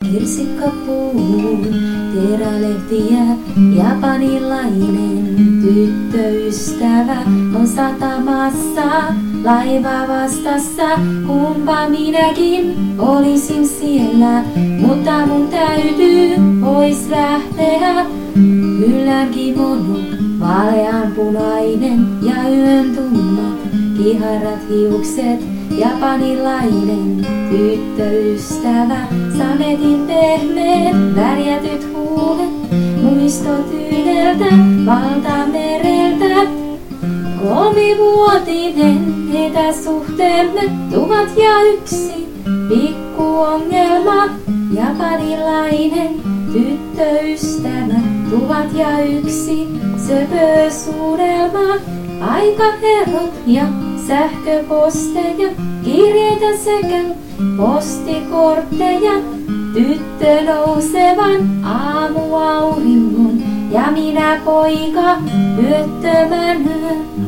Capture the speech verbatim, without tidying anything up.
kirsikkapuun, terälehtiä, japanilainen tyttöystävä on satamassa, laiva vastassa, kumpa minäkin olisin siellä, mutta mun täytyy pois lähteä. Yllän kimono, vaaleanpunainen ja yön tummat, kiharat hiukset, japanilainen tyttöystävä, sametin pehmeät, värjätyt huulet, muistot yhdeltä valtamereltä. Kolmivuotinen etäsuhteemme, tuhat ja yksi pikkuongelma, japanilainen tyttöystävä, tuhat ja yksi söpösuudelma, aikaerot ja sähköposteja, kirjeitä sekä postikortteja, tyttö nousevan aamuauringon ja minä poika työttömän.